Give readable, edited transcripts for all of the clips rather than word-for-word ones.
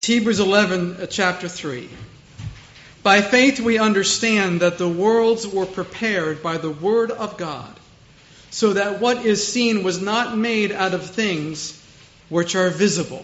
Hebrews 11, chapter 3. By faith we understand that the worlds were prepared by the word of God, so that what is seen was not made out of things which are visible.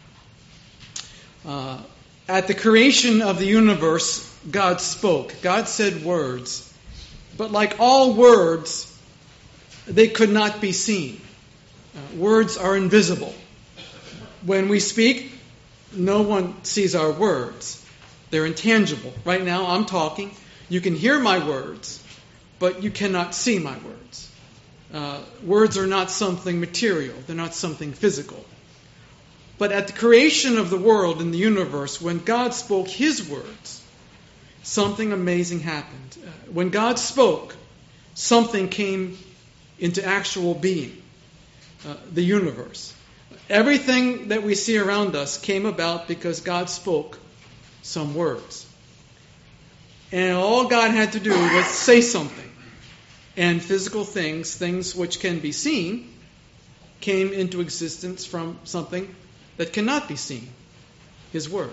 At the creation of the universe, God spoke. God said words. But like all words, they could not be seen. Words are invisible. When we speak, no one sees our words. They're intangible. Right now, I'm talking. You can hear my words, but you cannot see my words. Words are not something material. They're not something physical. But at the creation of the world and the universe, when God spoke His words, something amazing happened. When God spoke, something came into actual being. The universe. Everything that we see around us came about because God spoke some words. And all God had to do was say something. And physical things which can be seen, came into existence from something that cannot be seen, His Word.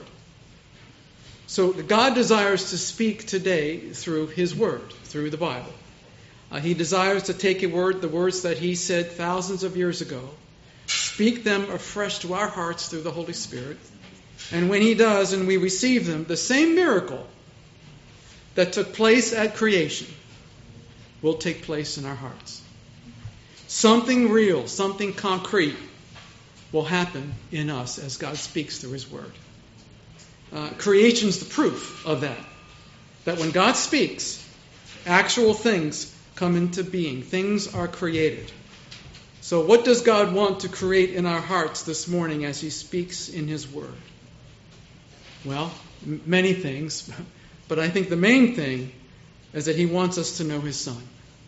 So God desires to speak today through His Word, through the Bible. He desires to take the words that He said thousands of years ago, speak them afresh to our hearts through the Holy Spirit. And when He does and we receive them, the same miracle that took place at creation will take place in our hearts. Something real, something concrete will happen in us as God speaks through His Word. Creation's the proof of that. That when God speaks, actual things come into being. Things are created. So what does God want to create in our hearts this morning as He speaks in His Word? Well, many things. But I think the main thing is that He wants us to know His Son,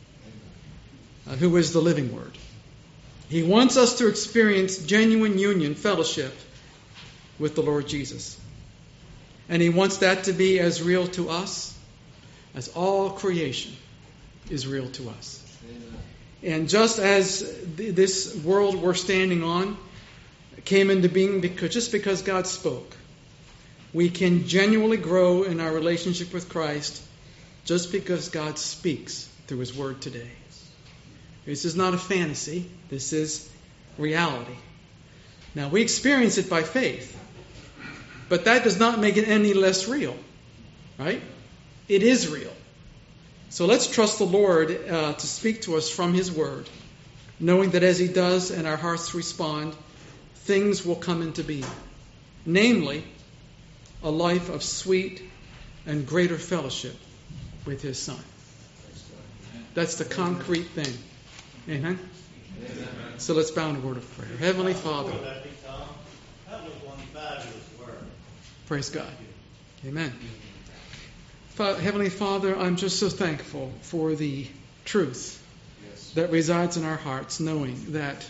who is the living Word. He wants us to experience genuine union, fellowship with the Lord Jesus. And He wants that to be as real to us as all creation is real to us. Amen. And just as this world we're standing on came into being because God spoke, we can genuinely grow in our relationship with Christ just because God speaks through His Word today. This is not a fantasy. This is reality. Now, we experience it by faith, but that does not make it any less real, right? It is real. So let's trust the Lord to speak to us from His Word, knowing that as He does and our hearts respond, things will come into being. Namely, a life of sweet and greater fellowship with His Son. That's the concrete thing. Amen? Amen. So let's bow in a word of prayer. Heavenly Father. That was one fabulous word. Praise God. Amen. Heavenly Father, I'm just so thankful for the truth that resides in our hearts, knowing that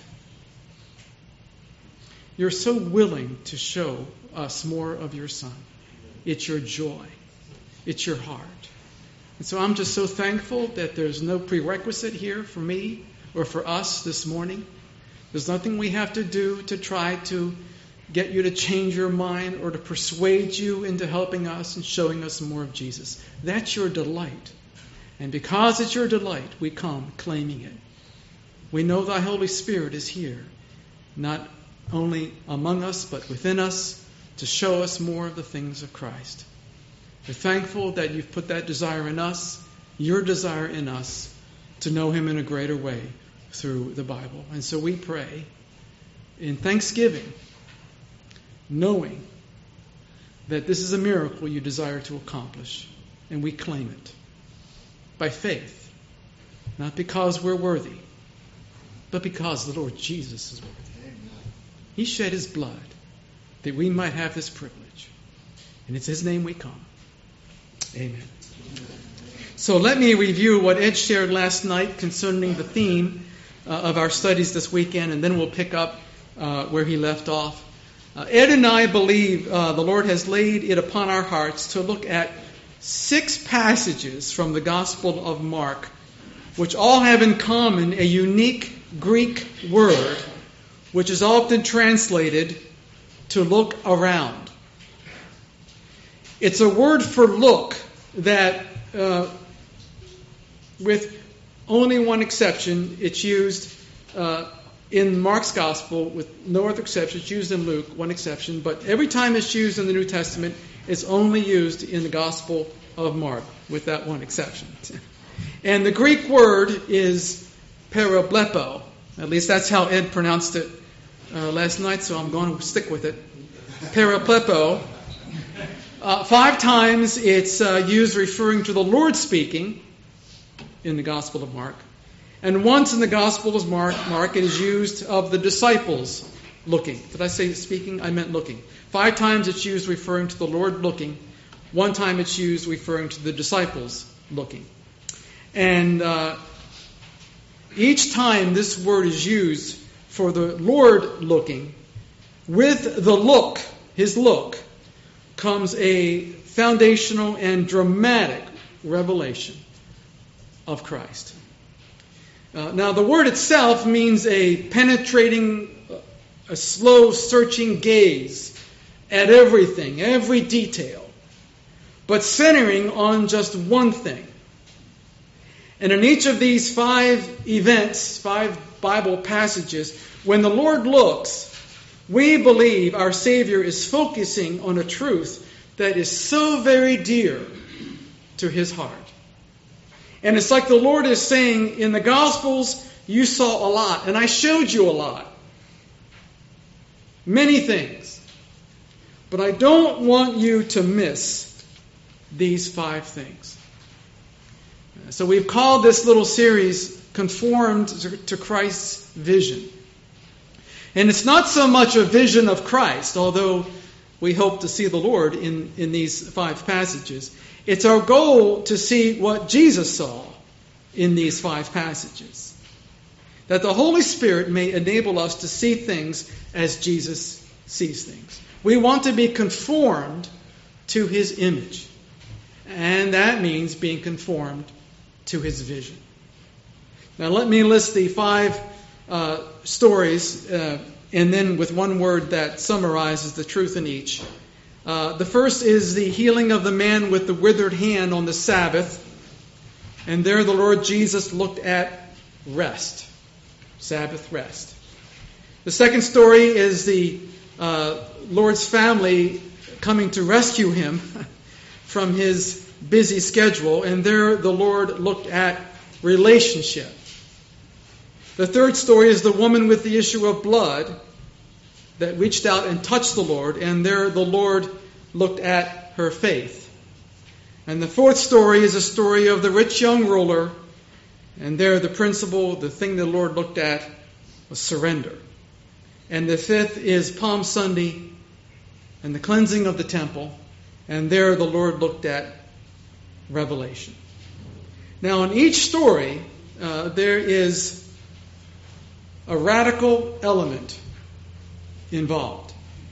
You're so willing to show us more of Your Son. It's Your joy. It's Your heart. And so I'm just so thankful that there's no prerequisite here for me or for us this morning. There's nothing we have to do to try to get you to change your mind or to persuade you into helping us and showing us more of Jesus. That's Your delight. And because it's Your delight, we come claiming it. We know Thy Holy Spirit is here, not only among us, but within us, to show us more of the things of Christ. We're thankful that You've put that desire in us, Your desire in us, to know Him in a greater way through the Bible. And so we pray in thanksgiving, knowing that this is a miracle You desire to accomplish, and we claim it by faith, not because we're worthy, but because the Lord Jesus is worthy. Amen. He shed His blood that we might have this privilege, and it's His name we come. Amen. So let me review what Ed shared last night concerning the theme of our studies this weekend, and then we'll pick up where he left off. Ed and I believe the Lord has laid it upon our hearts to look at 6 passages from the Gospel of Mark, which all have in common a unique Greek word, which is often translated to look around. It's a word for look that, with only one exception, it's used in Mark's Gospel with no other exception. It's used in Luke, one exception. But every time it's used in the New Testament, it's only used in the Gospel of Mark, with that one exception. And the Greek word is parablepo. At least that's how Ed pronounced it last night, so I'm going to stick with it. Parablepo. 5 times it's used referring to the Lord speaking in the Gospel of Mark. And once in the Gospel of Mark, it is used of the disciples looking. Did I say speaking? I meant looking. 5 times it's used referring to the Lord looking. 1 time it's used referring to the disciples looking. And each time this word is used for the Lord looking, with the look, his look, comes a foundational and dramatic revelation of Christ. Now, the word itself means a penetrating, a slow, searching gaze at everything, every detail, but centering on just one thing. And in each of these 5 events, 5 Bible passages, when the Lord looks, we believe our Savior is focusing on a truth that is so very dear to his heart. And it's like the Lord is saying, in the Gospels, you saw a lot, and I showed you a lot. Many things. But I don't want you to miss these 5 things. So we've called this little series Conformed to Christ's Vision. And it's not so much a vision of Christ, although we hope to see the Lord in these 5 passages. It's our goal to see what Jesus saw in these 5 passages. That the Holy Spirit may enable us to see things as Jesus sees things. We want to be conformed to his image. And that means being conformed to his vision. Now let me list the 5 stories, and then with one word that summarizes the truth in each. The first is the healing of the man with the withered hand on the Sabbath. And there the Lord Jesus looked at rest. Sabbath rest. The second story is the Lord's family coming to rescue him from his busy schedule. And there the Lord looked at relationship. The third story is the woman with the issue of blood that reached out and touched the Lord, and there the Lord looked at her faith. And the fourth story is a story of the rich young ruler, and there the thing the Lord looked at was surrender. And the fifth is Palm Sunday and the cleansing of the temple, and there the Lord looked at revelation. Now in each story, there is a radical element involved.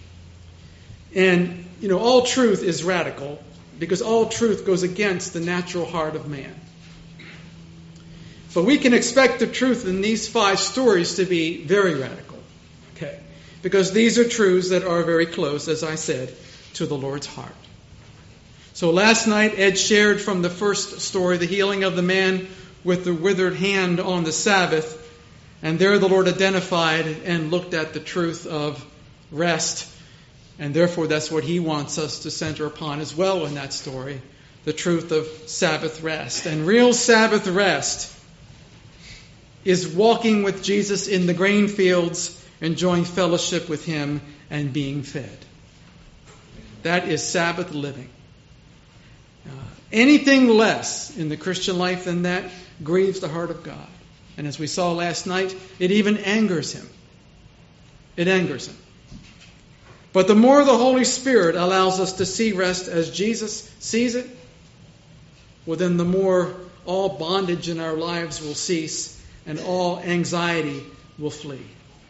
And, all truth is radical because all truth goes against the natural heart of man. But we can expect the truth in these 5 stories to be very radical. Okay? Because these are truths that are very close, as I said, to the Lord's heart. So last night, Ed shared from the first story, the healing of the man with the withered hand on the Sabbath. And there the Lord identified and looked at the truth of rest. And therefore that's what he wants us to center upon as well in that story. The truth of Sabbath rest. And real Sabbath rest is walking with Jesus in the grain fields, enjoying fellowship with him and being fed. That is Sabbath living. Anything less in the Christian life than that grieves the heart of God. And as we saw last night, it even angers him. It angers him. But the more the Holy Spirit allows us to see rest as Jesus sees it, well then the more all bondage in our lives will cease and all anxiety will flee.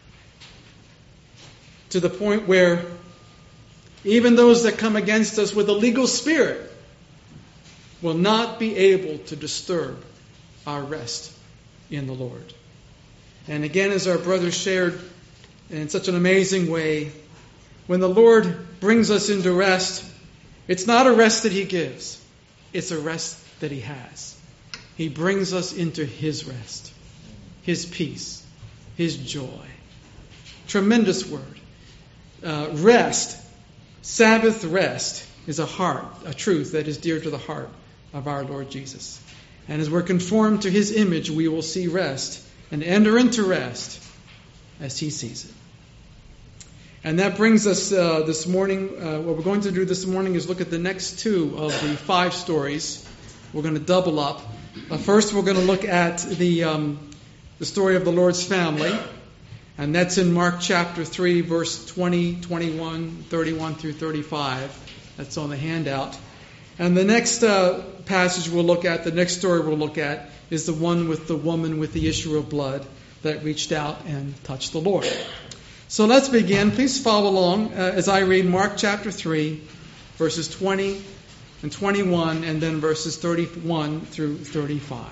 To the point where even those that come against us with a legal spirit will not be able to disturb our rest in the Lord. And again, as our brother shared in such an amazing way, when the Lord brings us into rest, It's not a rest that he gives. It's a rest that he has. He brings us into his rest, his peace, his joy. Tremendous word. Rest, Sabbath rest, is a truth that is dear to the heart of our Lord Jesus. And as we're conformed to his image, we will see rest and enter into rest as he sees it. And that brings us this morning, what we're going to do this morning is look at the next two of the 5 stories. We're going to double up. First, we're going to look at the story of the Lord's family. And that's in Mark chapter 3, verse 20, 21, 31 through 35. That's on the handout. And the next passage we'll look at, the next story we'll look at, is the one with the woman with the issue of blood that reached out and touched the Lord. So let's begin. Please follow along as I read Mark chapter 3, verses 20 and 21, and then verses 31 through 35.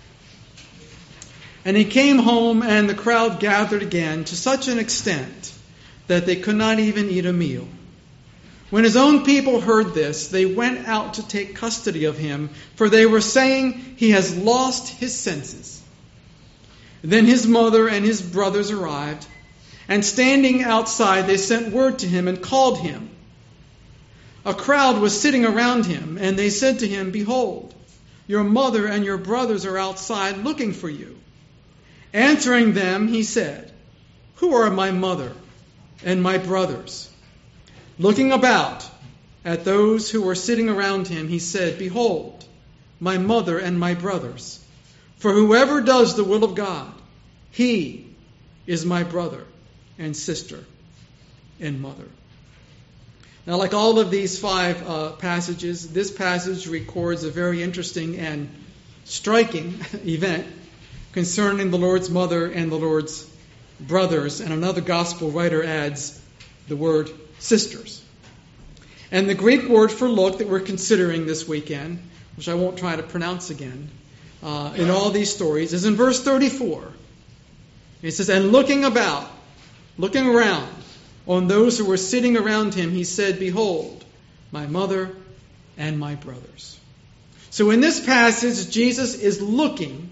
And he came home, and the crowd gathered again to such an extent that they could not even eat a meal. When his own people heard this, they went out to take custody of him, for they were saying, "He has lost his senses." Then his mother and his brothers arrived, and standing outside, they sent word to him and called him. A crowd was sitting around him, and they said to him, "Behold, your mother and your brothers are outside looking for you." Answering them, he said, "Who are my mother and my brothers?" Looking about at those who were sitting around him, he said, "Behold, my mother and my brothers. For whoever does the will of God, he is my brother and sister and mother." Now, like all of these 5 passages, this passage records a very interesting and striking event concerning the Lord's mother and the Lord's brothers. And another gospel writer adds the word sisters. And the Greek word for look that we're considering this weekend, which I won't try to pronounce again, in all these stories, is in verse 34. It says, "And looking around on those who were sitting around him, he said, 'Behold, my mother and my brothers.'" So in this passage, Jesus is looking,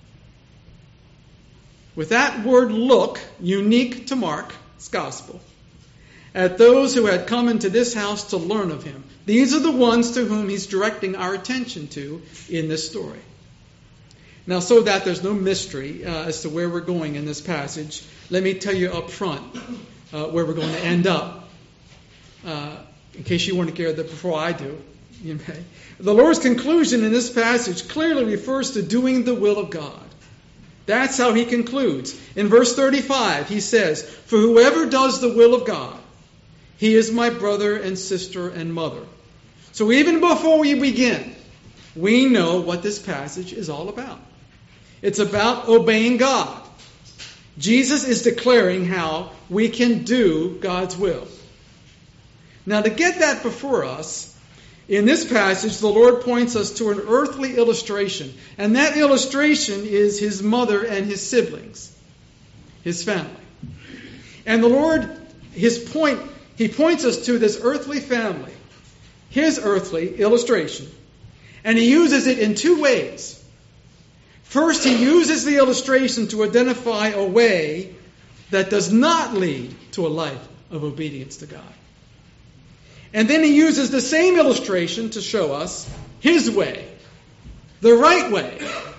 with that word look, unique to Mark's gospel, at those who had come into this house to learn of him. These are the ones to whom he's directing our attention to in this story. Now, so that there's no mystery as to where we're going in this passage, let me tell you up front where we're going to end up. In case you want to get there before I do, you may. The Lord's conclusion in this passage clearly refers to doing the will of God. That's how he concludes. In verse 35, he says, "For whoever does the will of God, he is my brother and sister and mother." So even before we begin, we know what this passage is all about. It's about obeying God. Jesus is declaring how we can do God's will. Now, to get that before us, in this passage, the Lord points us to an earthly illustration. And that illustration is his mother and his siblings, his family. And the Lord, he points us to this earthly family, his earthly illustration. And he uses it in 2 ways. First, he uses the illustration to identify a way that does not lead to a life of obedience to God. And then he uses the same illustration to show us his way, the right way,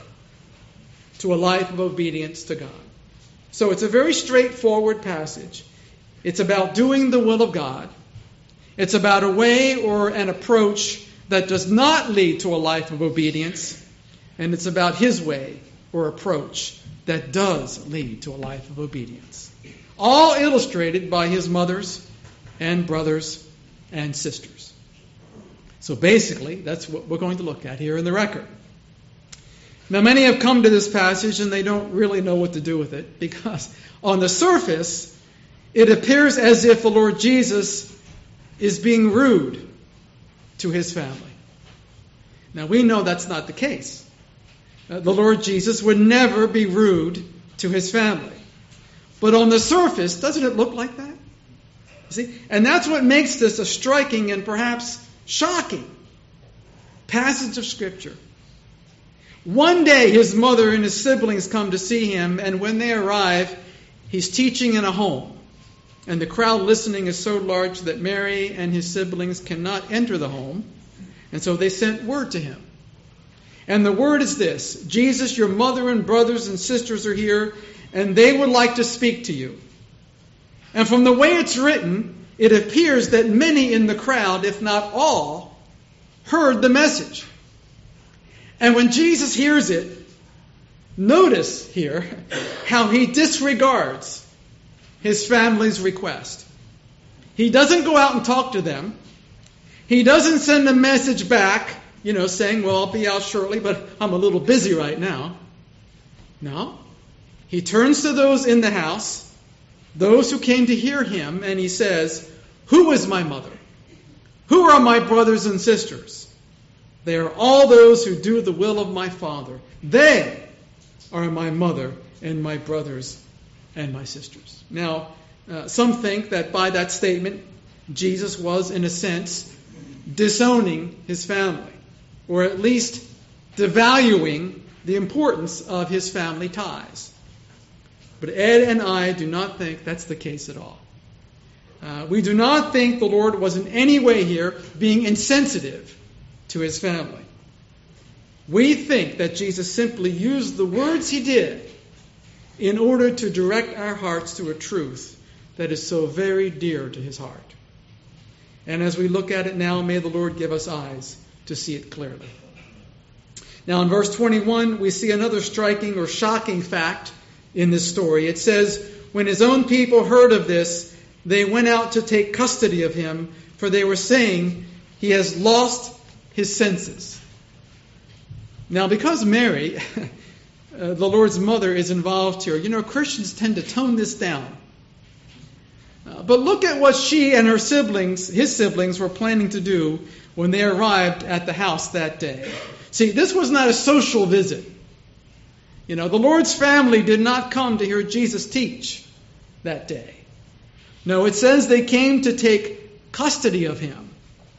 to a life of obedience to God. So it's a very straightforward passage. It's about doing the will of God. It's about a way or an approach that does not lead to a life of obedience. And it's about his way or approach that does lead to a life of obedience. All illustrated by his mothers and brothers and sisters. So basically, that's what we're going to look at here in the record. Now, many have come to this passage and they don't really know what to do with it, because on the surface, it appears as if the Lord Jesus is being rude to his family. Now, we know that's not the case. The Lord Jesus would never be rude to his family. But on the surface, doesn't it look like that? See? And that's what makes this a striking and perhaps Shocking passage of Scripture. One day his mother and his siblings come to see him, and when they arrive, he's teaching in a home. And the crowd listening is so large that Mary and his siblings cannot enter the home. And so they sent word to him. And the word is this: Jesus, your mother and brothers and sisters are here, and they would like to speak to you. And from the way it's written, it appears that many in the crowd, if not all, heard the message. And when Jesus hears it, notice here how he disregards his family's request. He doesn't go out and talk to them. He doesn't send a message back, saying, well, I'll be out shortly, but I'm a little busy right now. No. He turns to those in the house, those who came to hear him, and he says, who is my mother? Who are my brothers and sisters? They are all those who do the will of my Father. They are my mother and my brothers and my sisters. Now, some think that by that statement, Jesus was, in a sense, disowning his family, or at least devaluing the importance of his family ties. But Ed and I do not think that's the case at all. We do not think the Lord was in any way here being insensitive to his family. We think that Jesus simply used the words he did in order to direct our hearts to a truth that is so very dear to his heart. And as we look at it now, may the Lord give us eyes to see it clearly. Now in verse 21, we see another striking or shocking fact in this story. It says, when his own people heard of this, they went out to take custody of him, for they were saying, he has lost his senses. Now, because Mary, the Lord's mother, is involved here, Christians tend to tone this down. But look at what she and his siblings, were planning to do when they arrived at the house that day. See, this was not a social visit. The Lord's family did not come to hear Jesus teach that day. No, it says they came to take custody of him.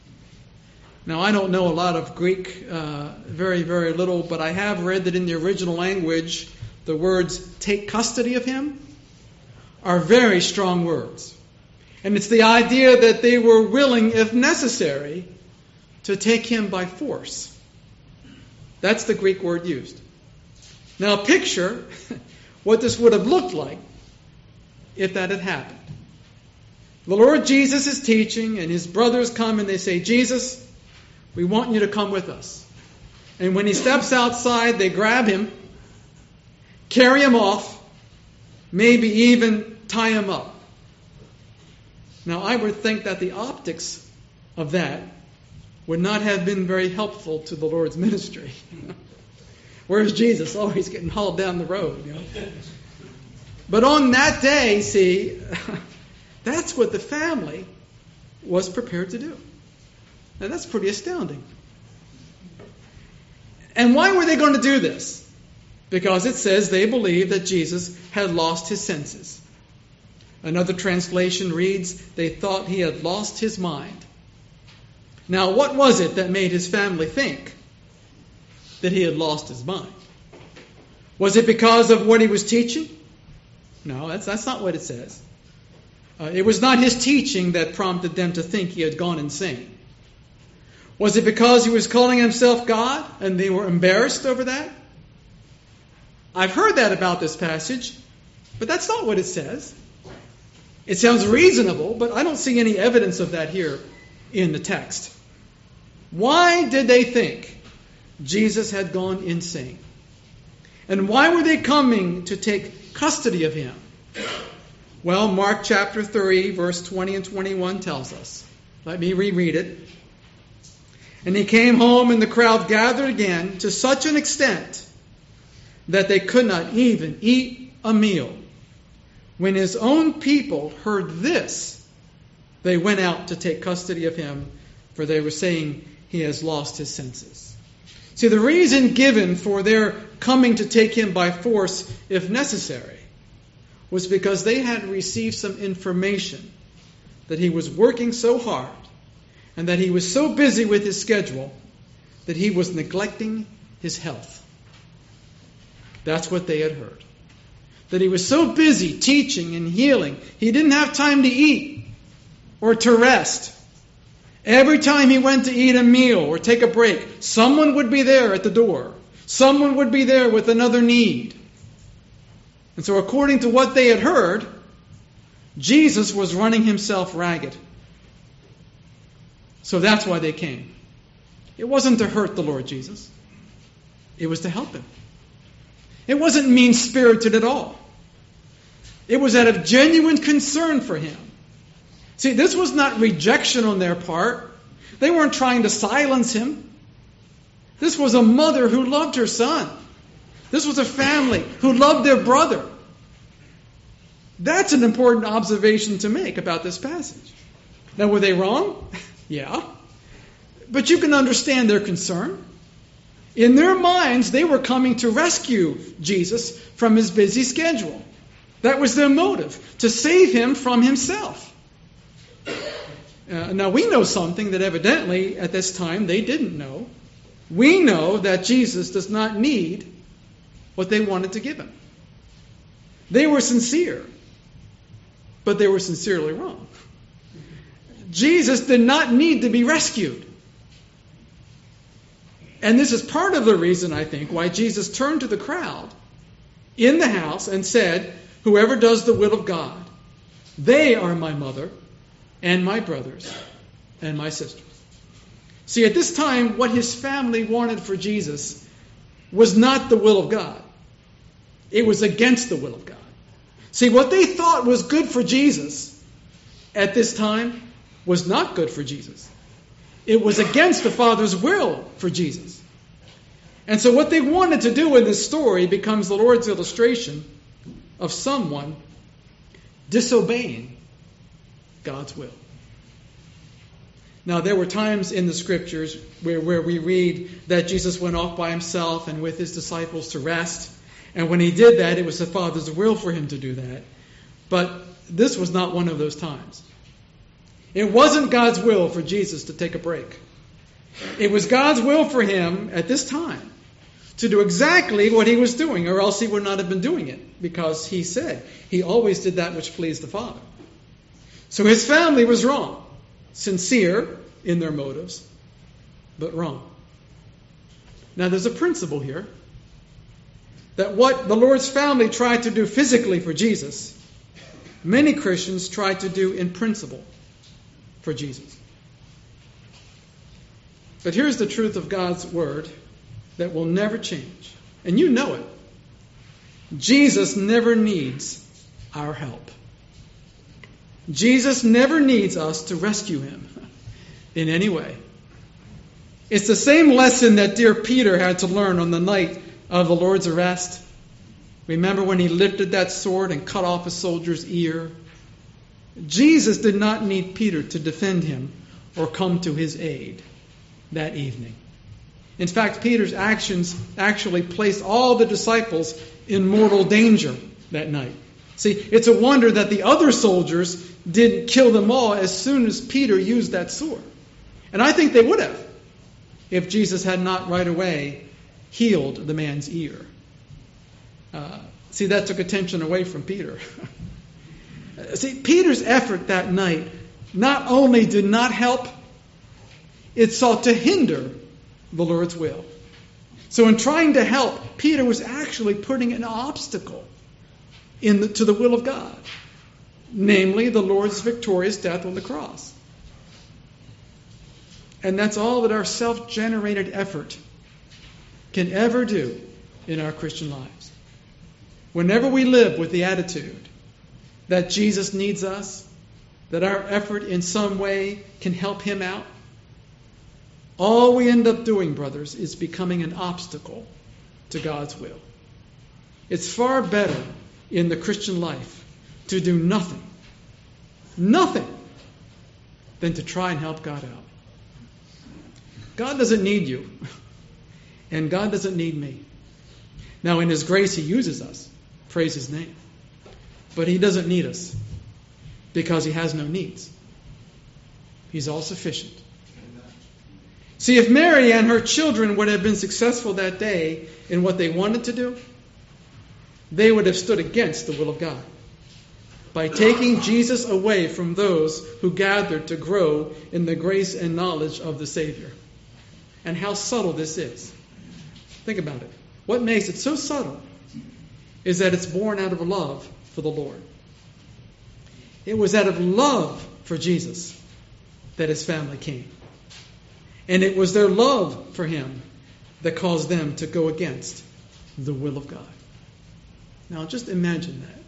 Now, I don't know a lot of Greek, very, very little, but I have read that in the original language, the words take custody of him are very strong words. And it's the idea that they were willing, if necessary, to take him by force. That's the Greek word used. Now, picture what this would have looked like if that had happened. The Lord Jesus is teaching, and his brothers come and they say, Jesus, we want you to come with us. And when he steps outside, they grab him, carry him off, maybe even tie him up. Now, I would think that the optics of that would not have been very helpful to the Lord's ministry. Where's Jesus? Oh, he's getting hauled down the road. But on that day, see, that's what the family was prepared to do. Now, that's pretty astounding. And why were they going to do this? Because it says they believed that Jesus had lost his senses. Another translation reads, they thought he had lost his mind. Now, what was it that made his family think that he had lost his mind? Was it because of what he was teaching? No, that's not what it says. It was not his teaching that prompted them to think he had gone insane. Was it because he was calling himself God and they were embarrassed over that? I've heard that about this passage, but that's not what it says. It sounds reasonable, but I don't see any evidence of that here in the text. Why did they think Jesus had gone insane? And why were they coming to take custody of him? Well, Mark chapter 3, verse 20 and 21 tells us. Let me reread it. And he came home, and the crowd gathered again to such an extent that they could not even eat a meal. When his own people heard this, they went out to take custody of him, for they were saying he has lost his senses. See, the reason given for their coming to take him by force, if necessary, was because they had received some information that he was working so hard and that he was so busy with his schedule that he was neglecting his health. That's what they had heard. That he was so busy teaching and healing, he didn't have time to eat or to rest. Every time he went to eat a meal or take a break, someone would be there at the door. Someone would be there with another need. And so according to what they had heard, Jesus was running himself ragged. So that's why they came. It wasn't to hurt the Lord Jesus. It was to help him. It wasn't mean-spirited at all. It was out of genuine concern for him. See, this was not rejection on their part. They weren't trying to silence him. This was a mother who loved her son. This was a family who loved their brother. That's an important observation to make about this passage. Now, were they wrong? Yeah. But you can understand their concern. In their minds, they were coming to rescue Jesus from his busy schedule. That was their motive, to save him from himself. Now, we know something that evidently at this time they didn't know. We know that Jesus does not need what they wanted to give him. They were sincere, but they were sincerely wrong. Jesus did not need to be rescued. And this is part of the reason, I think, why Jesus turned to the crowd in the house and said, "Whoever does the will of God, they are my mother and my brothers and my sisters." See, at this time, what his family wanted for Jesus was not the will of God. It was against the will of God. See, what they thought was good for Jesus at this time was not good for Jesus. It was against the Father's will for Jesus. And so what they wanted to do in this story becomes the Lord's illustration of someone disobeying God's will. Now, there were times in the Scriptures where we read that Jesus went off by himself and with his disciples to rest. And when he did that, it was the Father's will for him to do that. But this was not one of those times. It wasn't God's will for Jesus to take a break. It was God's will for him at this time to do exactly what he was doing, or else he would not have been doing it, because he said he always did that which pleased the Father. So his family was wrong, sincere in their motives, but wrong. Now there's a principle here, that what the Lord's family tried to do physically for Jesus, many Christians try to do in principle for Jesus. But here's the truth of God's word that will never change. And you know it. Jesus never needs our help. Jesus never needs us to rescue him in any way. It's the same lesson that dear Peter had to learn on the night of the Lord's arrest. Remember when he lifted that sword and cut off a soldier's ear? Jesus did not need Peter to defend him or come to his aid that evening. In fact, Peter's actions actually placed all the disciples in mortal danger that night. See, it's a wonder that the other soldiers didn't kill them all as soon as Peter used that sword. And I think they would have if Jesus had not right away healed the man's ear. See, that took attention away from Peter. See, Peter's effort that night not only did not help, it sought to hinder the Lord's will. So in trying to help, Peter was actually putting an obstacle to the will of God, namely the Lord's victorious death on the cross. And that's all that our self-generated effort can ever do in our Christian lives. Whenever we live with the attitude that Jesus needs us, that our effort in some way can help him out, all we end up doing, brothers, is becoming an obstacle to God's will. It's far better in the Christian life to do nothing, than to try and help God out. God doesn't need you, and God doesn't need me. Now, in his grace, he uses us. Praise his name. But he doesn't need us because he has no needs. He's all sufficient. See, if Mary and her children would have been successful that day in what they wanted to do, they would have stood against the will of God by taking Jesus away from those who gathered to grow in the grace and knowledge of the Savior. And how subtle this is. Think about it. What makes it so subtle is that it's born out of love for the Lord. It was out of love for Jesus that his family came. And it was their love for him that caused them to go against the will of God. Now just imagine that.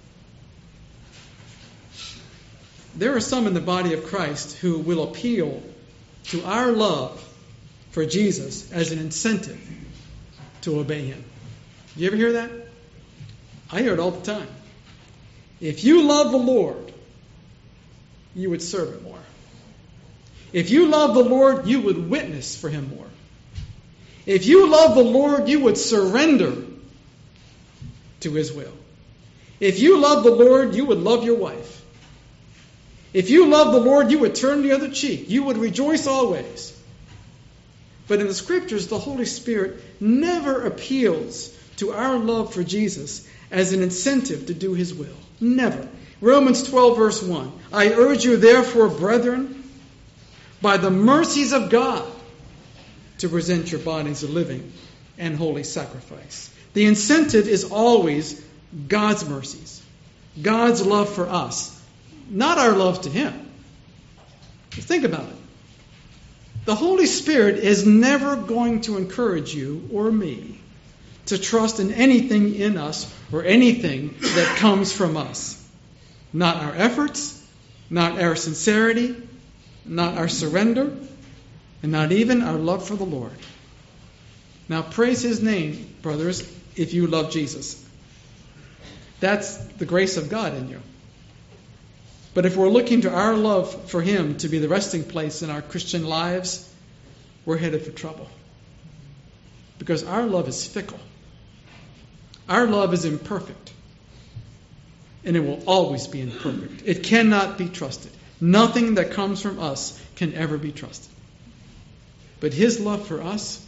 There are some in the body of Christ who will appeal to our love for Jesus as an incentive to obey him. Do you ever hear that? I hear it all the time. If you love the Lord, you would serve him more. If you love the Lord, you would witness for him more. If you love the Lord, you would surrender to his will. If you love the Lord, you would love your wife. If you love the Lord, you would turn the other cheek. You would rejoice always. But in the Scriptures, the Holy Spirit never appeals to our love for Jesus as an incentive to do his will. Never. Romans 12, verse 1. I urge you, therefore, brethren, by the mercies of God, to present your bodies a living and holy sacrifice. The incentive is always God's mercies, God's love for us, not our love to him. Think about it. The Holy Spirit is never going to encourage you or me to trust in anything in us or anything that comes from us. Not our efforts, not our sincerity, not our surrender, and not even our love for the Lord. Now praise his name, brothers, if you love Jesus. That's the grace of God in you. But if we're looking to our love for him to be the resting place in our Christian lives, we're headed for trouble. Because our love is fickle. Our love is imperfect. And it will always be imperfect. It cannot be trusted. Nothing that comes from us can ever be trusted. But his love for us,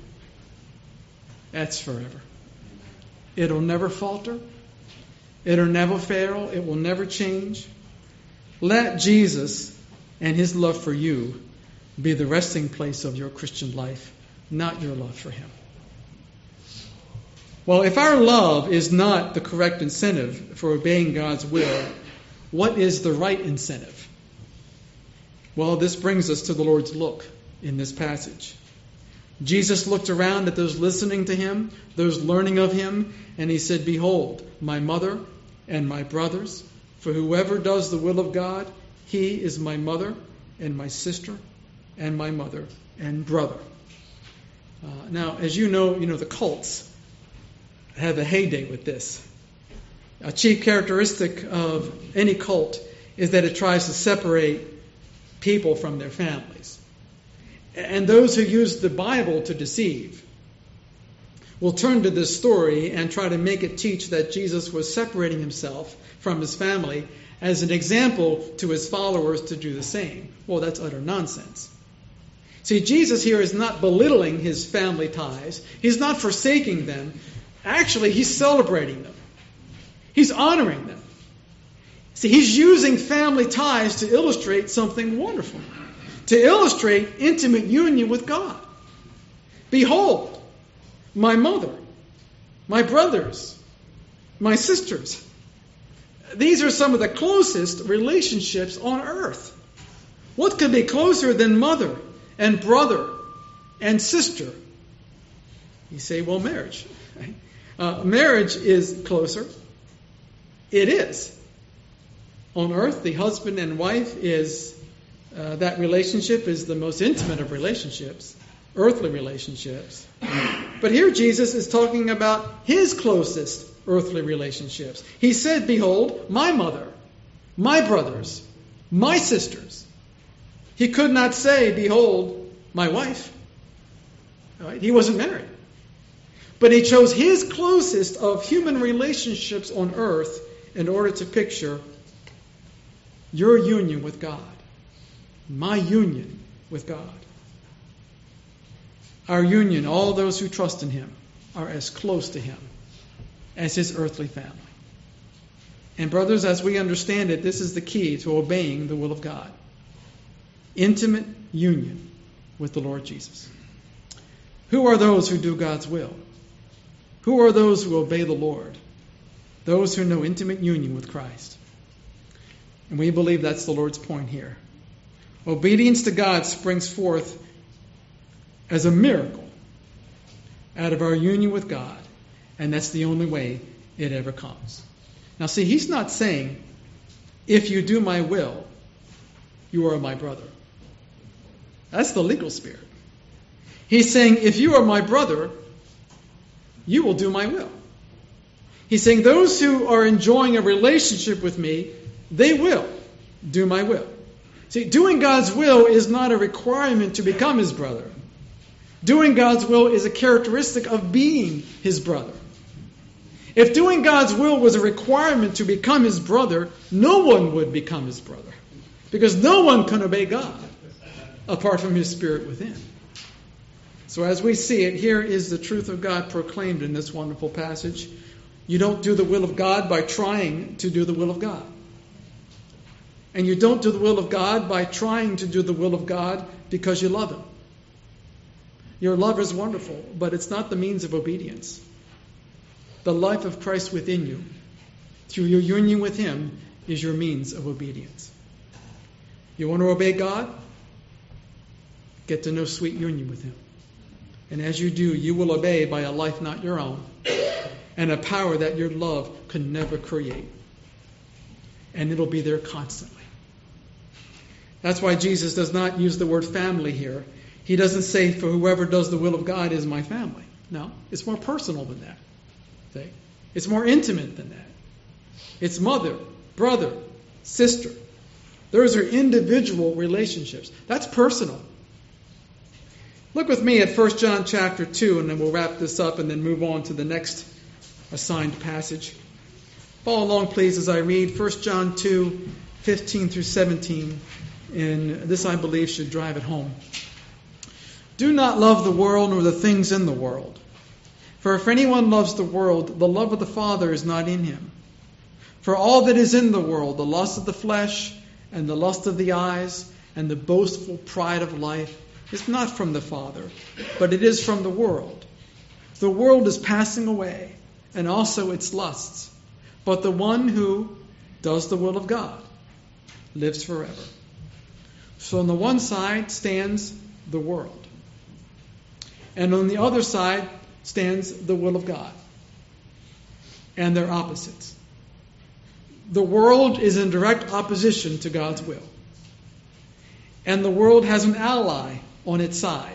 that's forever. It'll never falter. It'll never fail. It will never change. Let Jesus and his love for you be the resting place of your Christian life, not your love for him. Well, if our love is not the correct incentive for obeying God's will, what is the right incentive? Well, this brings us to the Lord's look in this passage. Jesus looked around at those listening to him, those learning of him, and he said, behold, my mother and my brothers, for whoever does the will of God, he is my mother and my sister and my mother and brother. Now, as you know, the cults have a heyday with this. A chief characteristic of any cult is that it tries to separate people from their families. And those who use the Bible to deceive will turn to this story and try to make it teach that Jesus was separating himself from his family as an example to his followers to do the same. Well, that's utter nonsense. See, Jesus here is not belittling his family ties. He's not forsaking them. Actually, he's celebrating them. He's honoring them. See, he's using family ties to illustrate something wonderful, to illustrate intimate union with God. Behold, my mother, my brothers, my sisters. These are some of the closest relationships on earth. What could be closer than mother and brother and sister? You say, well, marriage. Marriage is closer. It is. On earth, the husband and wife is, that relationship is the most intimate of relationships, earthly relationships. But here Jesus is talking about his closest earthly relationships. He said, behold, my mother, my brothers, my sisters. He could not say, behold, my wife. Right? He wasn't married. But he chose his closest of human relationships on earth in order to picture your union with God. My union with God. Our union, all those who trust in him, are as close to him as his earthly family. And brothers, as we understand it, this is the key to obeying the will of God. Intimate union with the Lord Jesus. Who are those who do God's will? Who are those who obey the Lord? Those who know intimate union with Christ. And we believe that's the Lord's point here. Obedience to God springs forth as a miracle out of our union with God. And that's the only way it ever comes. Now see, he's not saying, if you do my will, you are my brother. That's the legal spirit. He's saying, if you are my brother, you will do my will. He's saying those who are enjoying a relationship with me, they will do my will. See, doing God's will is not a requirement to become his brother. Doing God's will is a characteristic of being his brother. If doing God's will was a requirement to become his brother, no one would become his brother. Because no one can obey God apart from his Spirit within. So as we see it, here is the truth of God proclaimed in this wonderful passage. You don't do the will of God by trying to do the will of God. And you don't do the will of God by trying to do the will of God because you love him. Your love is wonderful, but it's not the means of obedience. The life of Christ within you, through your union with him, is your means of obedience. You want to obey God? Get to know sweet union with him. And as you do, you will obey by a life not your own, and a power that your love could never create. And it'll be there constantly. That's why Jesus does not use the word family here. He doesn't say, for whoever does the will of God is my family. No, it's more personal than that. See? It's more intimate than that. It's mother, brother, sister. Those are individual relationships. That's personal. Look with me at 1 John chapter 2, and then we'll wrap this up and then move on to the next assigned passage. Follow along, please, as I read 1 John 2, 15 through 17. And this, I believe, should drive it home. Do not love the world nor the things in the world. For if anyone loves the world, the love of the Father is not in him. For all that is in the world, the lust of the flesh and the lust of the eyes and the boastful pride of life, is not from the Father, but it is from the world. The world is passing away, and also its lusts. But the one who does the will of God lives forever. So on the one side stands the world. And on the other side stands the will of God. And they're opposites. The world is in direct opposition to God's will. And the world has an ally on its side.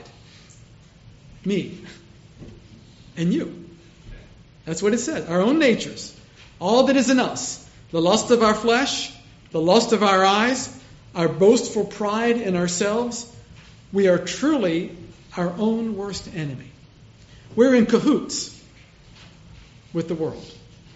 Me. And you. That's what it says. Our own natures. All that is in us. The lust of our flesh, the lust of our eyes, our boastful pride in ourselves. We are truly our own worst enemy. We're in cahoots with the world.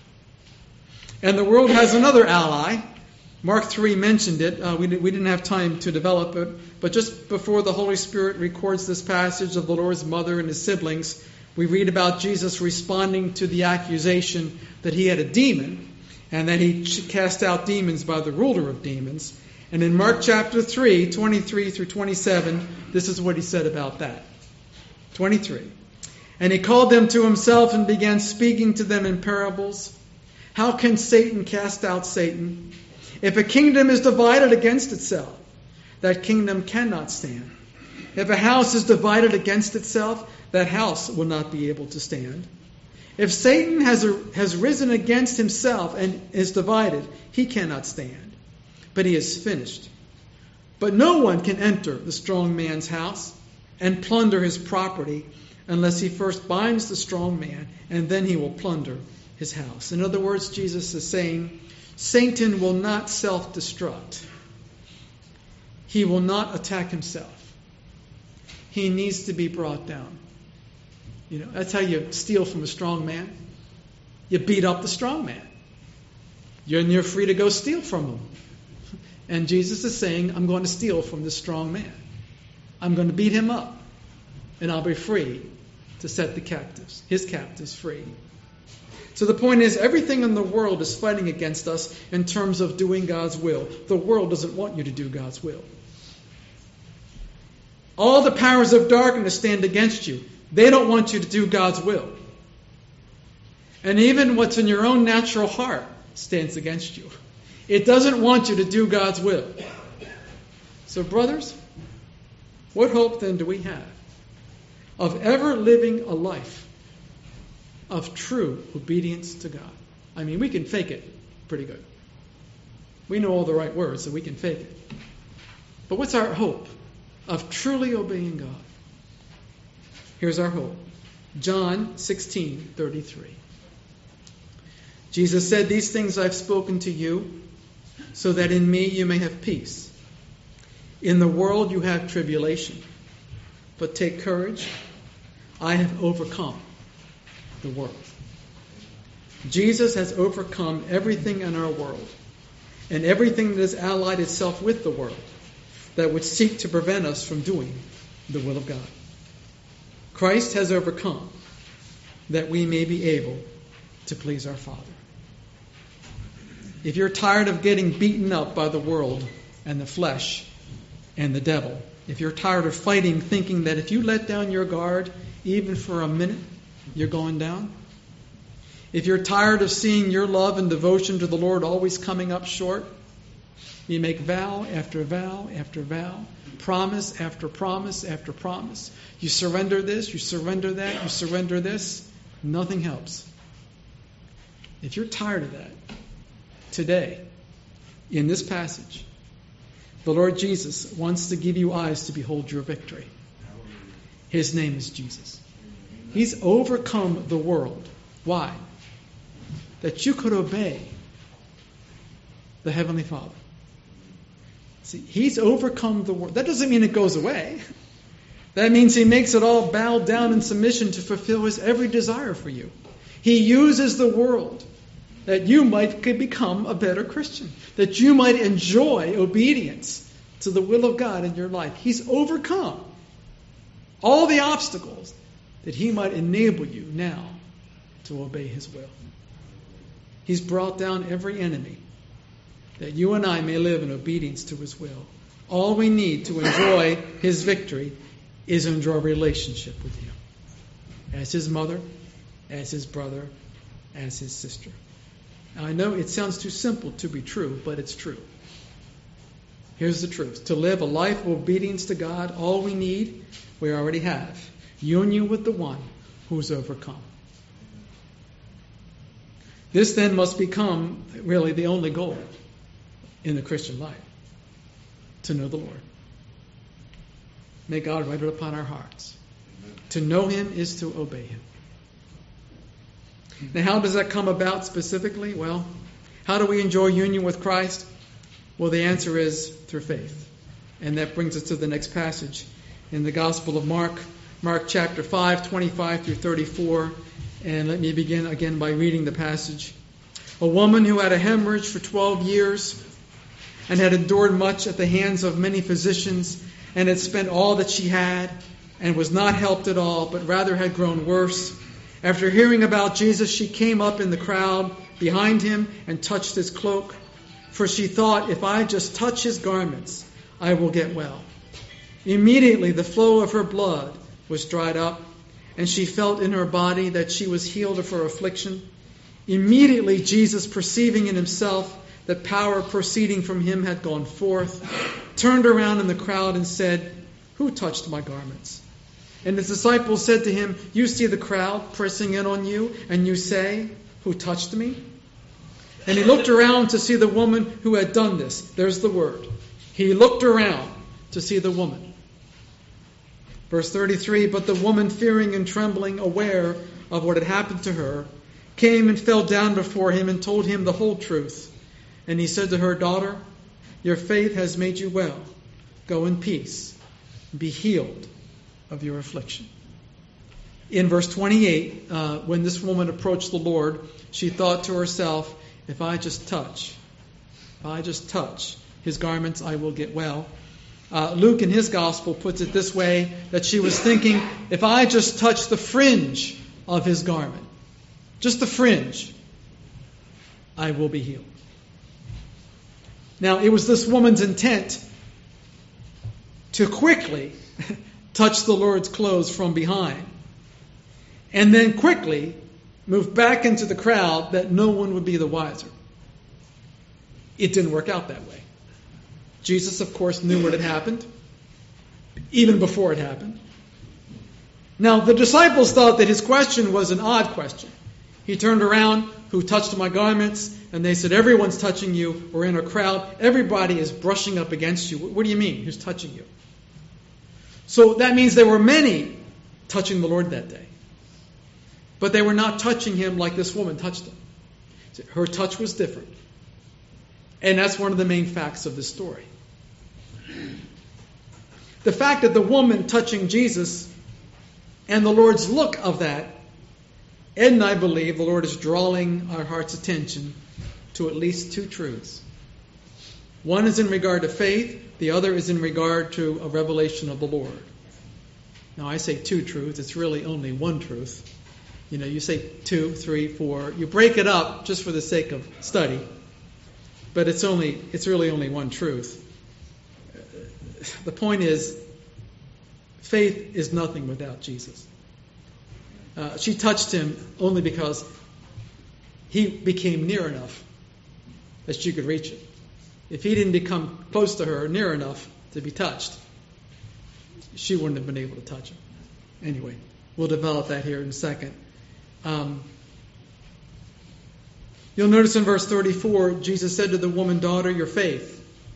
And the world has another ally. Mark 3 mentioned it. We didn't have time to develop it. But just before the Holy Spirit records this passage of the Lord's mother and his siblings, we read about Jesus responding to the accusation that he had a demon and that he cast out demons by the ruler of demons. And in Mark chapter 3, 23 through 27, this is what he said about that. 23. And he called them to himself and began speaking to them in parables. How can Satan cast out Satan? If a kingdom is divided against itself, that kingdom cannot stand. If a house is divided against itself, that house will not be able to stand. If Satan has risen against himself and is divided, he cannot stand, but he is finished. But no one can enter the strong man's house and plunder his property unless he first binds the strong man, and then he will plunder his house. In other words, Jesus is saying, Satan will not self-destruct. He will not attack himself. He needs to be brought down. You know, that's how you steal from a strong man. You beat up the strong man. You're free to go steal from him. And Jesus is saying, I'm going to steal from this strong man. I'm going to beat him up. and I'll be free to set his captives free. So the point is, everything in the world is fighting against us in terms of doing God's will. The world doesn't want you to do God's will. All the powers of darkness stand against you. They don't want you to do God's will. And even what's in your own natural heart stands against you. It doesn't want you to do God's will. So brothers, what hope then do we have of ever living a life of true obedience to God? I mean, we can fake it pretty good. We know all the right words, so we can fake it. But what's our hope of truly obeying God? Here's our hope. John 16:33. Jesus said, "These things I've spoken to you, so that in me you may have peace. In the world you have tribulation, but take courage. I have overcome the world." Jesus has overcome everything in our world and everything that has allied itself with the world that would seek to prevent us from doing the will of God. Christ has overcome that we may be able to please our Father. If you're tired of getting beaten up by the world and the flesh and the devil, if you're tired of fighting, thinking that if you let down your guard, even for a minute, you're going down, if you're tired of seeing your love and devotion to the Lord always coming up short, you make vow after vow after vow, promise after promise after promise. You surrender this, you surrender that, you surrender this. Nothing helps. If you're tired of that, today, in this passage, the Lord Jesus wants to give you eyes to behold your victory. His name is Jesus. He's overcome the world. Why? That you could obey the Heavenly Father. See, He's overcome the world. That doesn't mean it goes away. That means He makes it all bow down in submission to fulfill His every desire for you. He uses the world that you could become a better Christian, that you might enjoy obedience to the will of God in your life. He's overcome all the obstacles that He might enable you now to obey His will. He's brought down every enemy that you and I may live in obedience to His will. All we need to enjoy His victory is to enjoy a relationship with Him. As His mother, as His brother, as His sister. Now, I know it sounds too simple to be true, but it's true. Here's the truth. To live a life of obedience to God, all we need, we already have. Union with the one who's overcome. This then must become really the only goal in the Christian life. To know the Lord. May God write it upon our hearts. To know Him is to obey Him. Now, how does that come about specifically? Well, how do we enjoy union with Christ? Well, the answer is through faith. And that brings us to the next passage in the Gospel of Mark, Mark chapter 5, 25 through 34. And let me begin again by reading the passage. A woman who had a hemorrhage for 12 years and had endured much at the hands of many physicians and had spent all that she had and was not helped at all, but rather had grown worse. After hearing about Jesus, she came up in the crowd behind Him and touched His cloak. For she thought, if I just touch His garments, I will get well. Immediately the flow of her blood was dried up, and she felt in her body that she was healed of her affliction. Immediately Jesus, perceiving in Himself that power proceeding from Him had gone forth, turned around in the crowd and said, "Who touched my garments?" And His disciples said to Him, "You see the crowd pressing in on you, and you say, 'Who touched me?'" And He looked around to see the woman who had done this. There's the word. He looked around to see the woman. Verse 33, but the woman, fearing and trembling, aware of what had happened to her, came and fell down before Him and told Him the whole truth. And He said to her, "Daughter, your faith has made you well. Go in peace. Be healed of your affliction." In verse 28, when this woman approached the Lord, she thought to herself, if I just touch His garments, I will get well. Luke in his gospel puts it this way, that she was thinking, if I just touch the fringe of his garment, just the fringe, I will be healed. Now, it was this woman's intent to quickly touch the Lord's clothes from behind, and then quickly move back into the crowd that no one would be the wiser. It didn't work out that way. Jesus, of course, knew what had happened, even before it happened. Now, the disciples thought that his question was an odd question. He turned around, who touched my garments? And they said, everyone's touching you. We're in a crowd. Everybody is brushing up against you. What do you mean? Who's touching you? So that means there were many touching the Lord that day. But they were not touching him like this woman touched him. Her touch was different. And that's one of the main facts of this story. The fact that the woman touching Jesus and the Lord's look of that, Ed and I believe the Lord is drawing our heart's attention to at least two truths. One is in regard to faith, the other is in regard to a revelation of the Lord. Now I say two truths, it's really only one truth. You say 2, 3, 4, you break it up just for the sake of study. But it's really only one truth. The point is, faith is nothing without Jesus. She touched him only because he became near enough that she could reach him. If he didn't become close to her, near enough to be touched, she wouldn't have been able to touch him. Anyway, we'll develop that here in a second. You'll notice in verse 34, Jesus said to the woman, daughter, your faith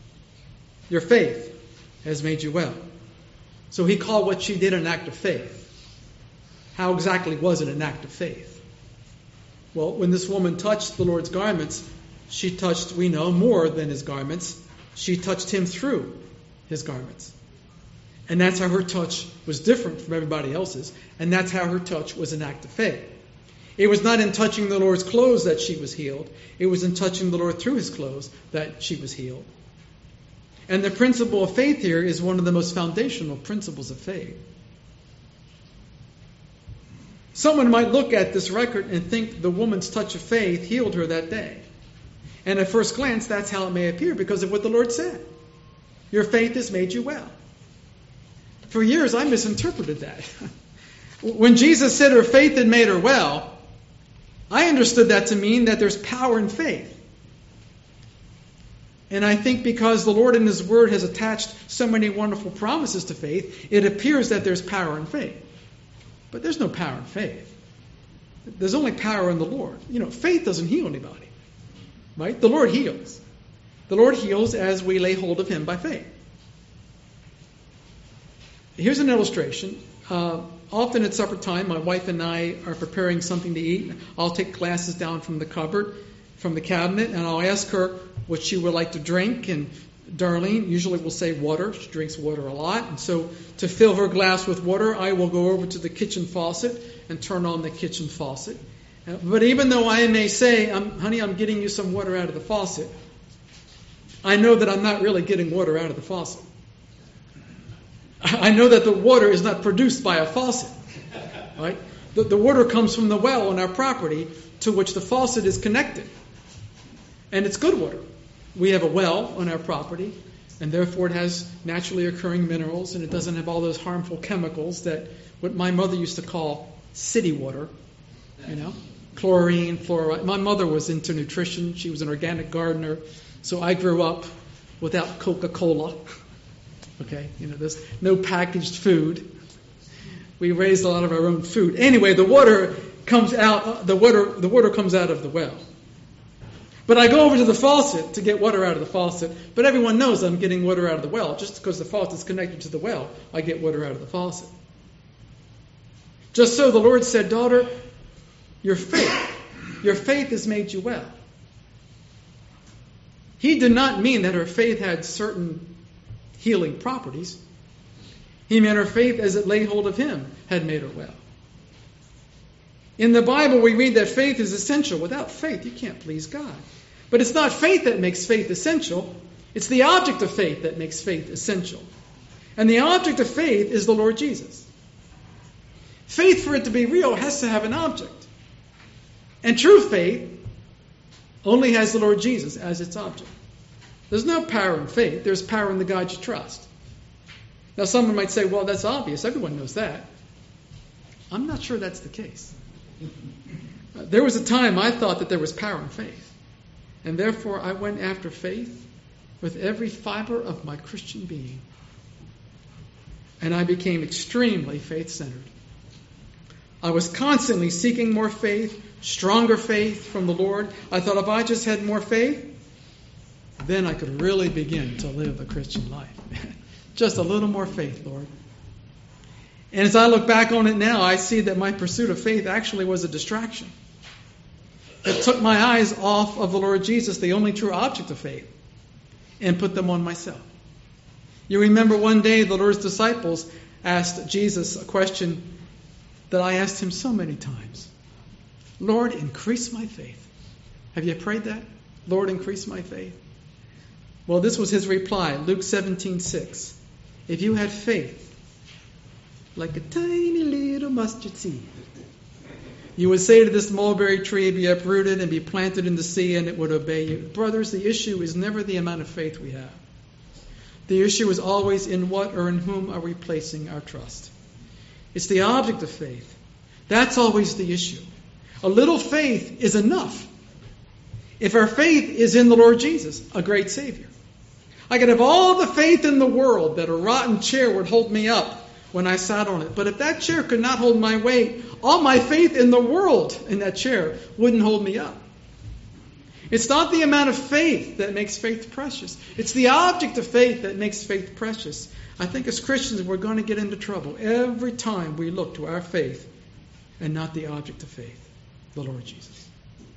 has made you well. So he called what she did an act of faith. How exactly was it an act of faith? Well, when this woman touched the Lord's garments, she touched, we know, more than his garments. She touched him through his garments. And that's how her touch was different from everybody else's. And that's how her touch was an act of faith. It was not in touching the Lord's clothes that she was healed. It was in touching the Lord through his clothes that she was healed. And the principle of faith here is one of the most foundational principles of faith. Someone might look at this record and think the woman's touch of faith healed her that day. And at first glance, that's how it may appear because of what the Lord said. Your faith has made you well. For years, I misinterpreted that. When Jesus said her faith had made her well, I understood that to mean that there's power in faith. And I think because the Lord in his word has attached so many wonderful promises to faith, it appears that there's power in faith. But there's no power in faith. There's only power in the Lord. Faith doesn't heal anybody. Right? The Lord heals. The Lord heals as we lay hold of him by faith. Here's an illustration. Often at supper time, my wife and I are preparing something to eat. I'll take glasses down from the cupboard, from the cabinet, and I'll ask her what she would like to drink. And Darlene usually will say water. She drinks water a lot. And so to fill her glass with water, I will go over to the kitchen faucet and turn on the kitchen faucet. But even though I may say, honey, I'm getting you some water out of the faucet, I know that I'm not really getting water out of the faucet. I know that the water is not produced by a faucet. Right? The water comes from the well on our property to which the faucet is connected. And it's good water. We have a well on our property, and therefore it has naturally occurring minerals, and it doesn't have all those harmful chemicals that what my mother used to call city water, chlorine, fluoride. My mother was into nutrition. She was an organic gardener, so I grew up without Coca-Cola. Okay, there's no packaged food. We raised a lot of our own food. Anyway, the water comes out. The water comes out of the well. But I go over to the faucet to get water out of the faucet. But everyone knows I'm getting water out of the well. Just because the faucet is connected to the well, I get water out of the faucet. Just so the Lord said, daughter, your faith has made you well. He did not mean that her faith had certain healing properties. He meant her faith as it laid hold of him had made her well. In the Bible, we read that faith is essential. Without faith, you can't please God. But it's not faith that makes faith essential. It's the object of faith that makes faith essential. And the object of faith is the Lord Jesus. Faith, for it to be real, has to have an object. And true faith only has the Lord Jesus as its object. There's no power in faith. There's power in the God you trust. Now, someone might say, well, that's obvious. Everyone knows that. I'm not sure that's the case. There was a time I thought that there was power in faith. And therefore, I went after faith with every fiber of my Christian being. And I became extremely faith-centered. I was constantly seeking more faith, stronger faith from the Lord. I thought if I just had more faith, then I could really begin to live a Christian life. Just a little more faith, Lord. And as I look back on it now, I see that my pursuit of faith actually was a distraction. It took my eyes off of the Lord Jesus, the only true object of faith, and put them on myself. You remember one day the Lord's disciples asked Jesus a question that I asked him so many times. Lord, increase my faith. Have you prayed that? Lord, increase my faith. Well, this was his reply, Luke 17:6. If you had faith like a tiny little mustard seed, you would say to this mulberry tree, be uprooted and be planted in the sea, and it would obey you. Brothers, the issue is never the amount of faith we have. The issue is always in what or in whom are we placing our trust. It's the object of faith. That's always the issue. A little faith is enough. If our faith is in the Lord Jesus, a great Savior. I could have all the faith in the world that a rotten chair would hold me up when I sat on it. But if that chair could not hold my weight, all my faith in the world in that chair wouldn't hold me up. It's not the amount of faith that makes faith precious. It's the object of faith that makes faith precious. I think as Christians we're going to get into trouble every time we look to our faith and not the object of faith, the Lord Jesus.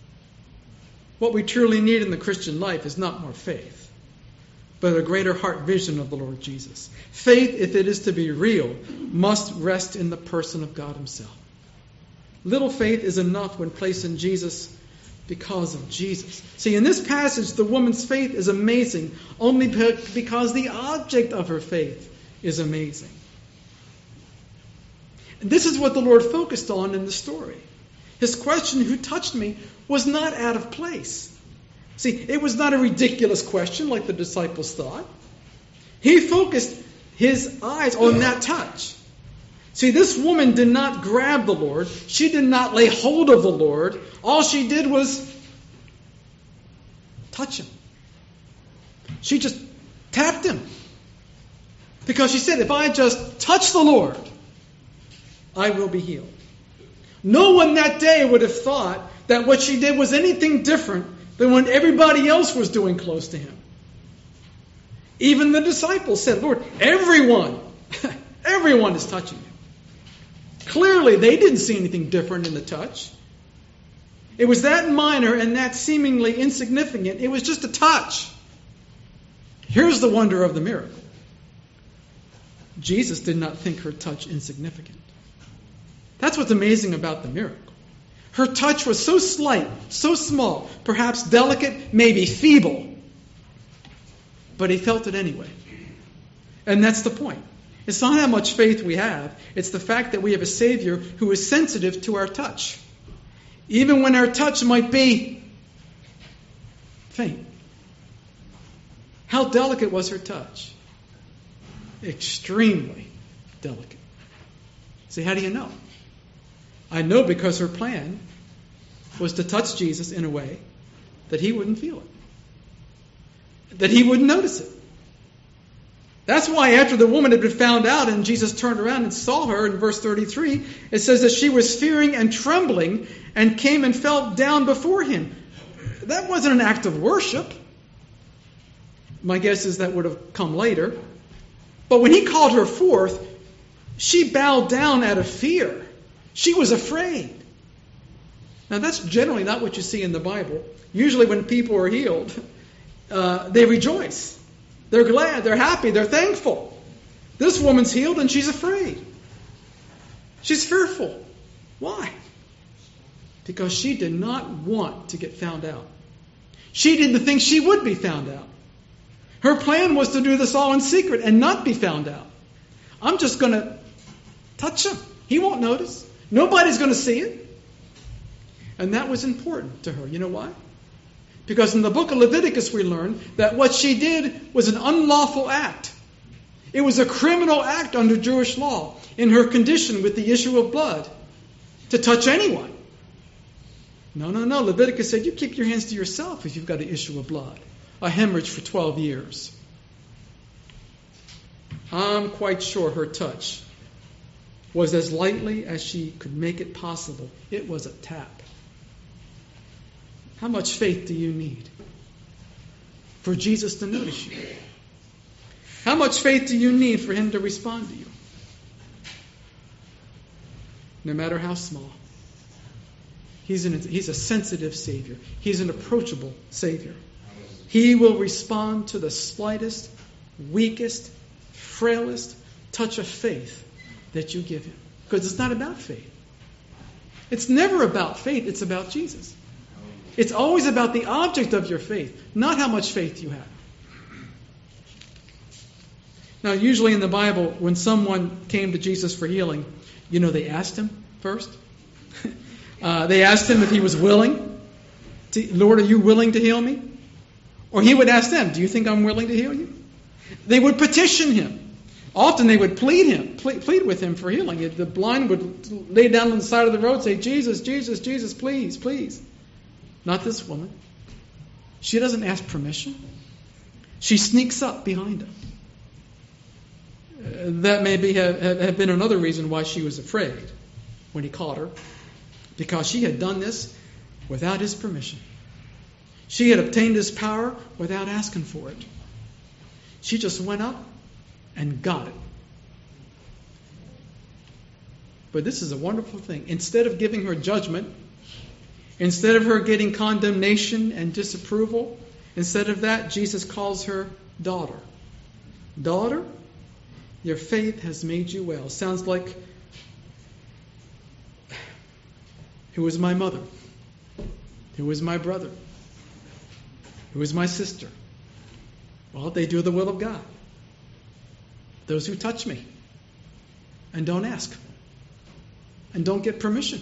What we truly need in the Christian life is not more faith, but a greater heart vision of the Lord Jesus. Faith, if it is to be real, must rest in the person of God himself. Little faith is enough when placed in Jesus because of Jesus. See, in this passage, the woman's faith is amazing only because the object of her faith is amazing. And this is what the Lord focused on in the story. His question, who touched me, was not out of place. See, it was not a ridiculous question like the disciples thought. He focused his eyes on that touch. See, this woman did not grab the Lord. She did not lay hold of the Lord. All she did was touch him. She just tapped him. Because she said, if I just touch the Lord, I will be healed. No one that day would have thought that what she did was anything different than what everybody else was doing close to him. Even the disciples said, Lord, everyone is touching you. Clearly, they didn't see anything different in the touch. It was that minor and that seemingly insignificant. It was just a touch. Here's the wonder of the miracle. Jesus did not think her touch insignificant. That's what's amazing about the miracle. Her touch was so slight, so small, perhaps delicate, maybe feeble. But he felt it anyway. And that's the point. It's not how much faith we have. It's the fact that we have a Savior who is sensitive to our touch. Even when our touch might be faint. How delicate was her touch? Extremely delicate. See, how do you know? I know because her plan was to touch Jesus in a way that he wouldn't feel it. That he wouldn't notice it. That's why after the woman had been found out and Jesus turned around and saw her in verse 33, it says that she was fearing and trembling and came and fell down before him. That wasn't an act of worship. My guess is that would have come later. But when he called her forth, she bowed down out of fear. She was afraid. Now that's generally not what you see in the Bible. Usually when people are healed, they rejoice. They're glad, they're happy, they're thankful. This woman's healed and she's afraid. She's fearful. Why? Because she did not want to get found out. She didn't think she would be found out. Her plan was to do this all in secret and not be found out. I'm just going to touch him. He won't notice. Nobody's going to see it. And that was important to her. You know why? Because in the book of Leviticus we learn that what she did was an unlawful act. It was a criminal act under Jewish law in her condition with the issue of blood to touch anyone. No. Leviticus said you keep your hands to yourself if you've got an issue of blood, a hemorrhage for 12 years. I'm quite sure her touch was as lightly as she could make it possible. It was a tap. How much faith do you need for Jesus to notice you? How much faith do you need for him to respond to you? No matter how small. He's a sensitive Savior. He's an approachable Savior. He will respond to the slightest, weakest, frailest touch of faith that you give him. Because it's not about faith. It's never about faith. It's about Jesus. It's always about the object of your faith, not how much faith you have. Now, usually in the Bible, when someone came to Jesus for healing, they asked him first. They asked him if he was willing. Lord, are you willing to heal me? Or he would ask them, do you think I'm willing to heal you? They would petition him. Often they would plead with him for healing. The blind would lay down on the side of the road and say, Jesus, Jesus, Jesus, please, please. Not this woman. She doesn't ask permission. She sneaks up behind him. That may have been another reason why she was afraid when he caught her. Because she had done this without his permission. She had obtained his power without asking for it. She just went up and got it. But this is a wonderful thing. Instead of giving her judgment, instead of her getting condemnation and disapproval, instead of that, Jesus calls her daughter. Daughter, your faith has made you well. Sounds like, who is my mother? Who is my brother? Who is my sister? Well, they do the will of God. Those who touch me and don't ask and don't get permission.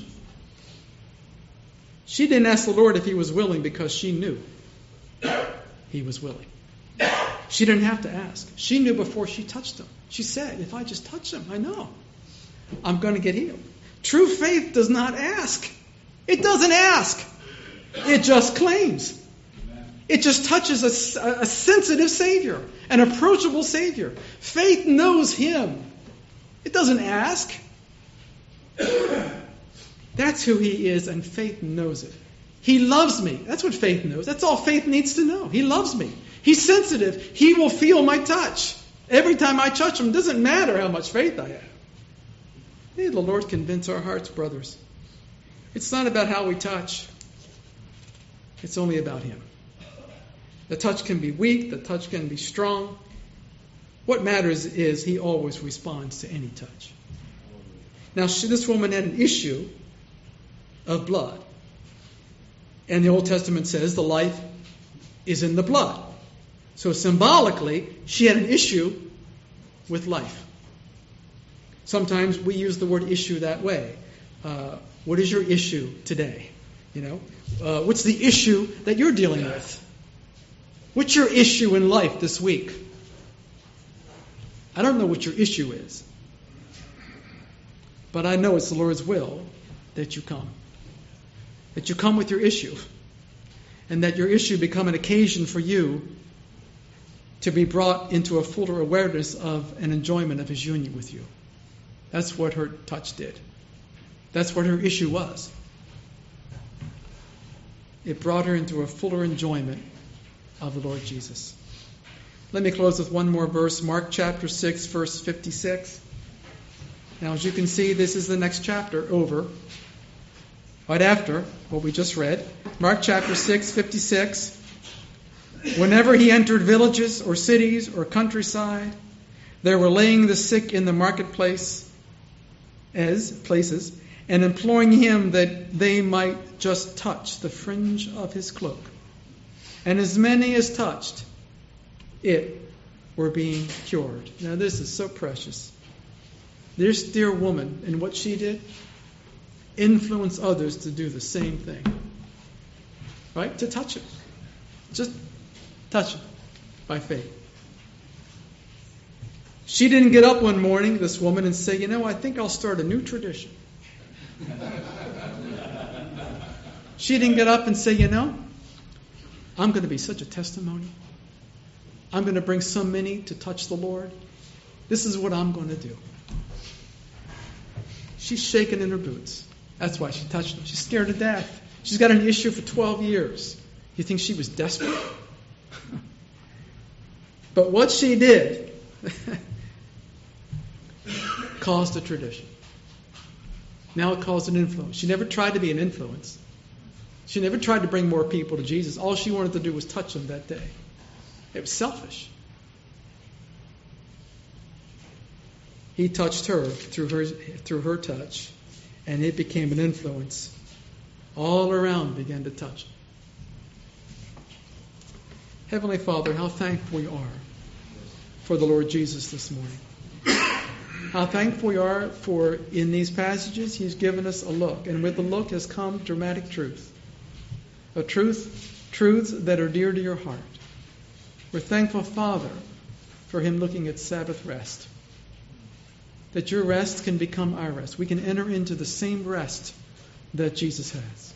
She didn't ask the Lord if he was willing because she knew he was willing. She didn't have to ask. She knew before she touched him. She said, if I just touch him, I know I'm going to get healed. True faith does not ask. It doesn't ask. It just claims. It just touches a sensitive Savior, an approachable Savior. Faith knows him. It doesn't ask. That's who he is, and faith knows it. He loves me. That's what faith knows. That's all faith needs to know. He loves me. He's sensitive. He will feel my touch. Every time I touch him, it doesn't matter how much faith I have. May the Lord convince our hearts, brothers. It's not about how we touch. It's only about him. The touch can be weak. The touch can be strong. What matters is he always responds to any touch. Now, this woman had an issue of blood. And the Old Testament says the life is in the blood. So symbolically, she had an issue with life. Sometimes we use the word issue that way. What is your issue today? What's the issue that you're dealing with? What's your issue in life this week? I don't know what your issue is. But I know it's the Lord's will that you come. That you come with your issue. And that your issue become an occasion for you to be brought into a fuller awareness of an enjoyment of his union with you. That's what her touch did. That's what her issue was. It brought her into a fuller enjoyment of the Lord Jesus. Let me close with one more verse. Mark chapter 6, verse 56. Now, as you can see, this is the next chapter over. Right after what we just read. Mark chapter 6, 56. Whenever he entered villages or cities or countryside, they were laying the sick in the marketplace places and imploring him that they might just touch the fringe of his cloak. And as many as touched it were being cured. Now this is so precious. This dear woman, and what she did, influenced others to do the same thing. Right? To touch it. Just touch it by faith. She didn't get up one morning, this woman, and say, I think I'll start a new tradition. She didn't get up and say, I'm going to be such a testimony. I'm going to bring so many to touch the Lord. This is what I'm going to do. She's shaking in her boots. That's why she touched him. She's scared to death. She's got an issue for 12 years. You think she was desperate? But what she did caused a tradition. Now it caused an influence. She never tried to be an influence. She never tried to bring more people to Jesus. All she wanted to do was touch them that day. It was selfish. He touched her through her touch, and it became an influence. All around began to touch him. Heavenly Father, how thankful we are for the Lord Jesus this morning. How thankful we are for, in these passages, He's given us a look. And with the look has come dramatic truth. Truths that are dear to your heart. We're thankful, Father, for Him looking at Sabbath rest. That your rest can become our rest. We can enter into the same rest that Jesus has.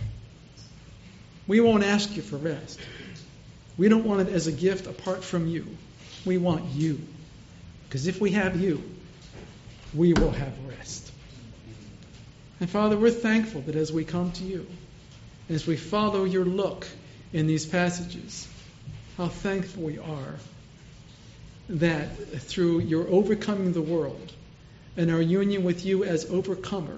We won't ask you for rest. We don't want it as a gift apart from you. We want you. Because if we have you, we will have rest. And Father, we're thankful that as we come to you, and as we follow your look in these passages, how thankful we are that through your overcoming the world and our union with you as overcomer,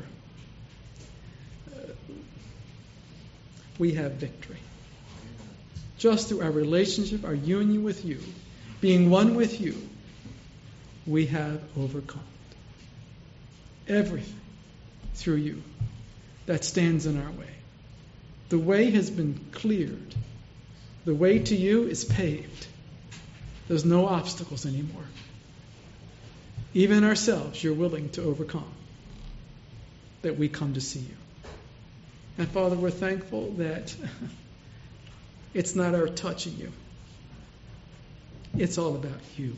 we have victory. Just through our relationship, our union with you, being one with you, we have overcome everything through you that stands in our way. The way has been cleared. The way to you is paved. There's no obstacles anymore. Even ourselves, you're willing to overcome, that we come to see you. And Father, we're thankful that it's not our touching you. It's all about you.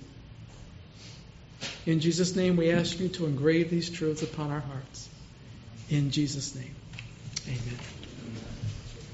In Jesus' name, we ask you to engrave these truths upon our hearts. In Jesus' name, amen.